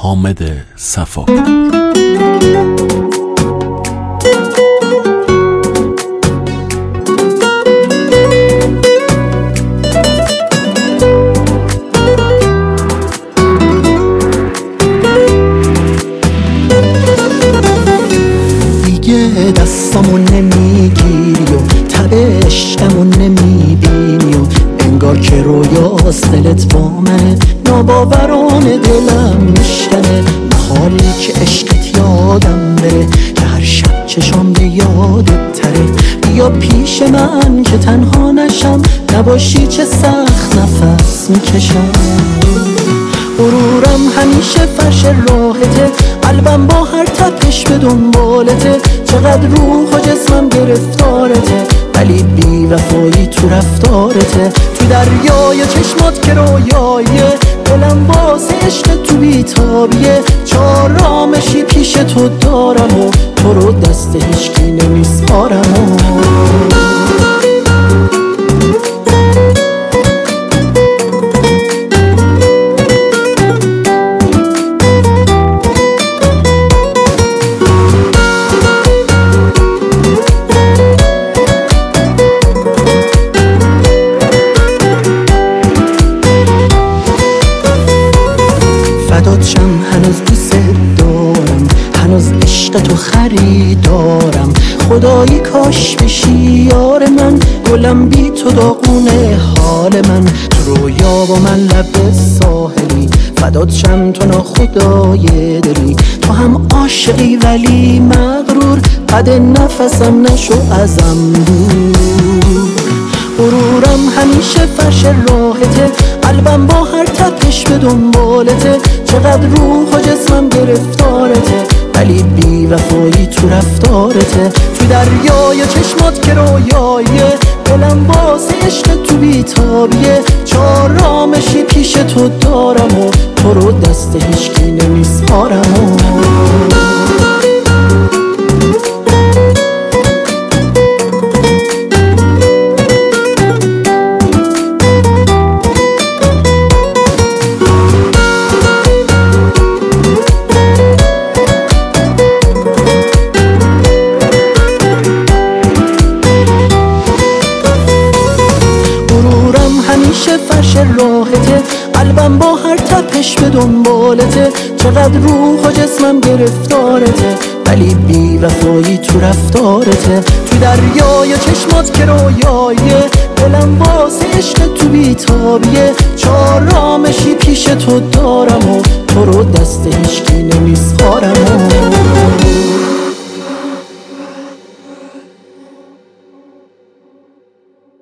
حامد صفا. دیگه دستامون نمیگیری و تب عشقمون نمیبینی و انگار که رویاست دلت با منه، ناباورانه دلم میشکنه. حالی که عشقت یادم بره که هر شب چشام به یادت تره. بیا پیش من که تنها نشم، نباشی چه سخت نفس میکشم. غرورم همیشه فرش راحته، قلبم با هر تپش به دنبالته. چقدر روح و جسمم گرفتارته، ولی بی وفایی تو رفتارته. تو دریای چشمات که رویاییه، دلم باز عشق تو بیتابیه. چارامشی پیش تو دارم و تو رو دست هیچکی نمیسپارم. فدات شم، هنوز دوست دارم، هنوز عشق تو خریدارم. خدایی کاش بشی یار من، گلم بی تو داغونه حال من. تو رویا با من لب ساحلی، فدات شم تو ناخدای دلی. تو هم عاشقی ولی مغرور، قد نفسم نشو ازم دور. غرورم همیشه فرش راحته، قلبم با هر تپش به دنبالته. چقدر روح و جسمم گرفتارته، ولی بی وفایی تو رفتارته. تو دریای چشمات که رویاییه، دلم باز عشق تو بیتابیه. چارامشی پیش تو دارم و تو رو دست هیچکی نمیسپارم. همیشه فرش راحته، قلبم با هر تپش به دنبالته. چقدر روح و جسمم گرفتارته، ولی بی وفایی تو رفتارته. تو دریای چشمات که رویاییه، دلم باز عشق تو بیتابیه. چارامشی پیش تو دارم و تو رو دست هیچکی نمیسپارم.